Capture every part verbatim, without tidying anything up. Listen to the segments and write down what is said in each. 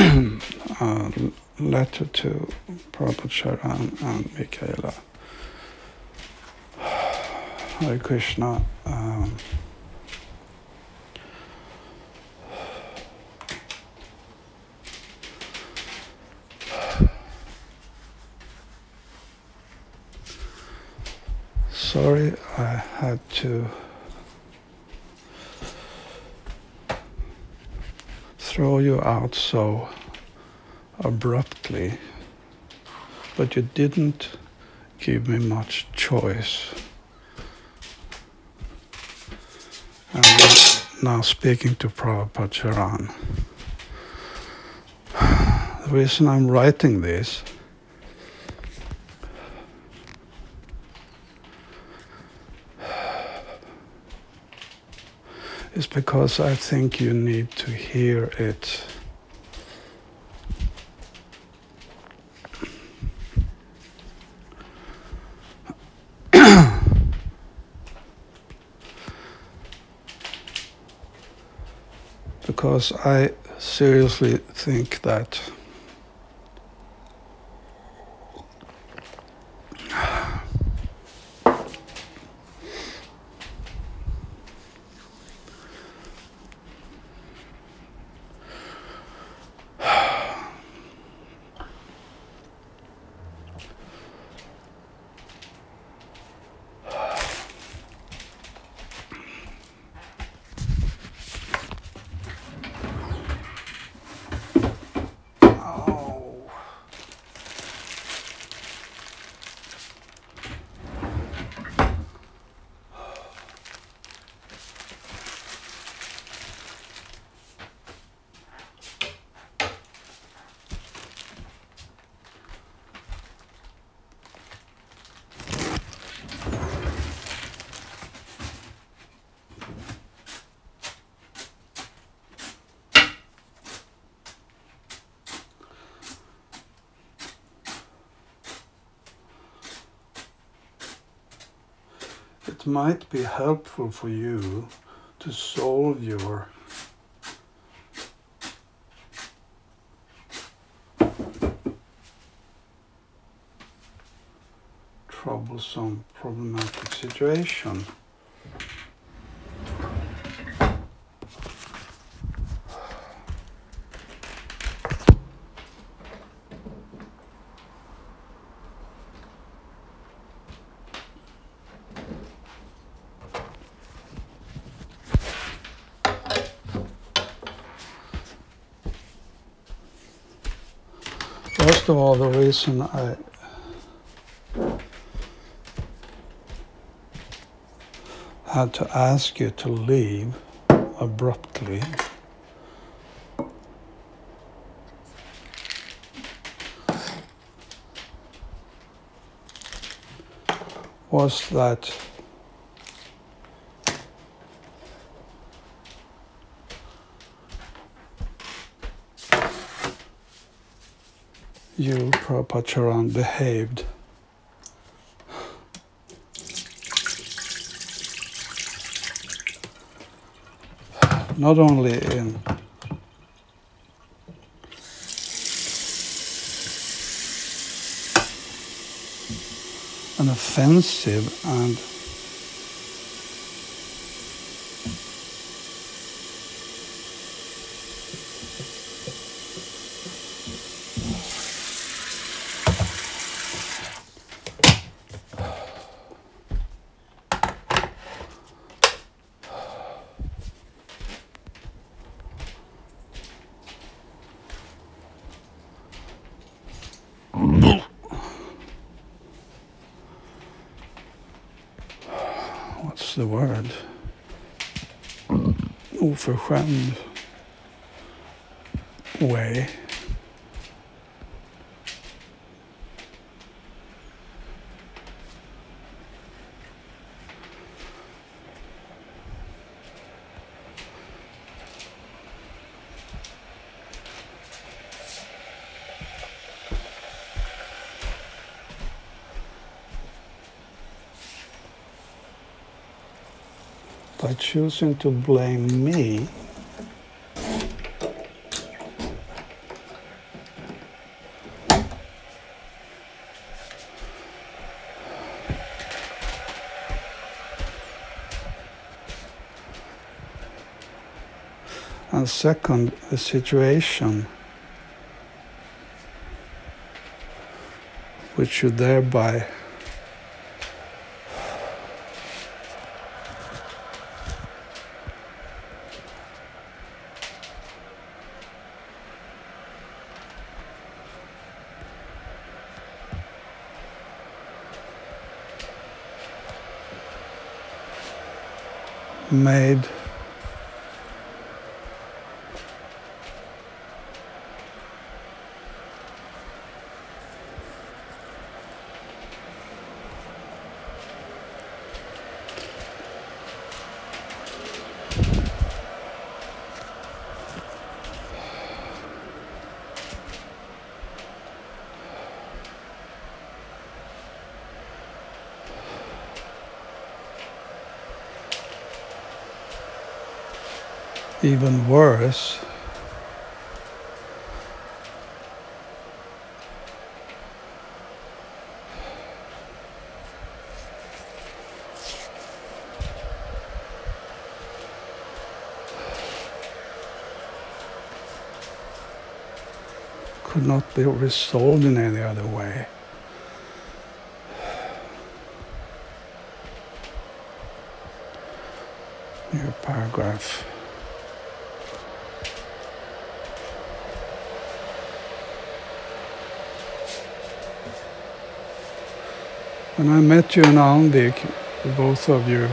uh, letter to Prabhupada Charan and Michaela. Hare Krishna. Um, sorry, I had to throw you out so abruptly, but you didn't give me much choice. And now speaking to Prabhupada Charan. The reason I'm writing this is because I think you need to hear it. Because I seriously think that it might be helpful for you to solve your troublesome, problematic situation. First of all, the reason I had to ask you to leave abruptly was that you, Prabhupada Charan, behaved not only in an offensive and what's the word? Oförskämd way. By choosing to blame me And second, the situation which you thereby made even worse. Could not be resolved in any other way. New paragraph. When I met you in Alnvik, both of you,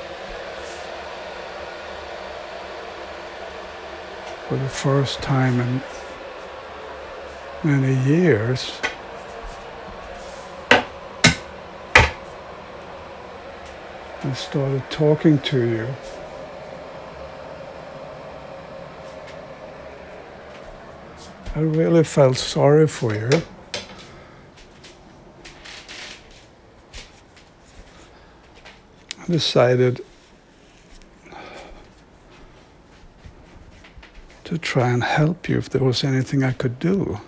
for the first time in many years, I started talking to you. I really felt sorry for you. I decided to try and help you if there was anything I could do.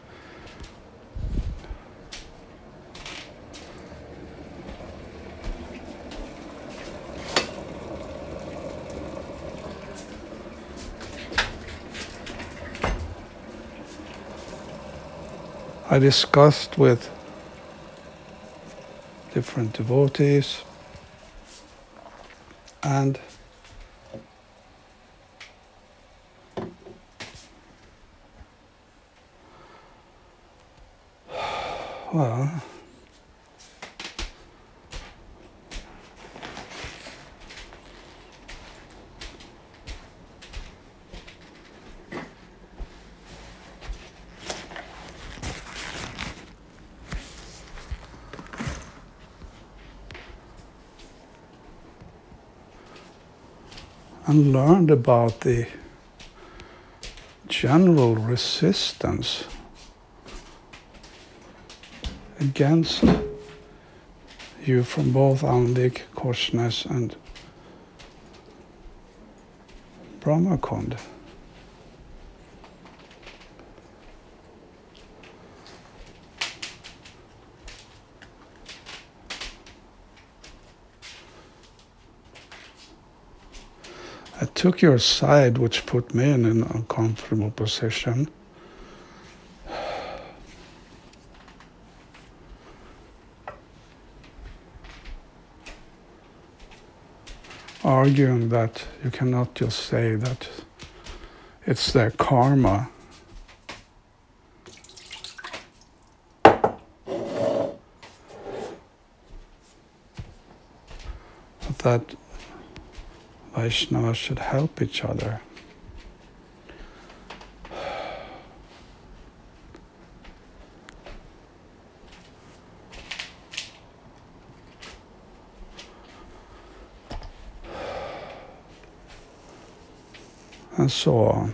I discussed with different devotees, and well, and learned about the general resistance against you from both Alnvik, Korsnäs and Brahmakund. I took your side, which put me in an uncomfortable position. Arguing that you cannot just say that it's their karma. But that Vaishnavas should help each other. And so on.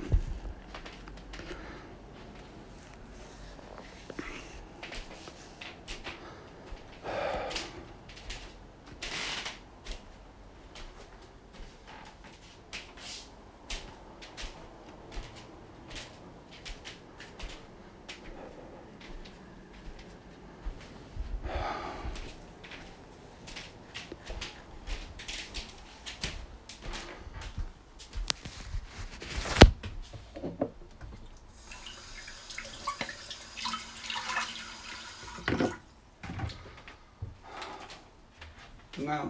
Now,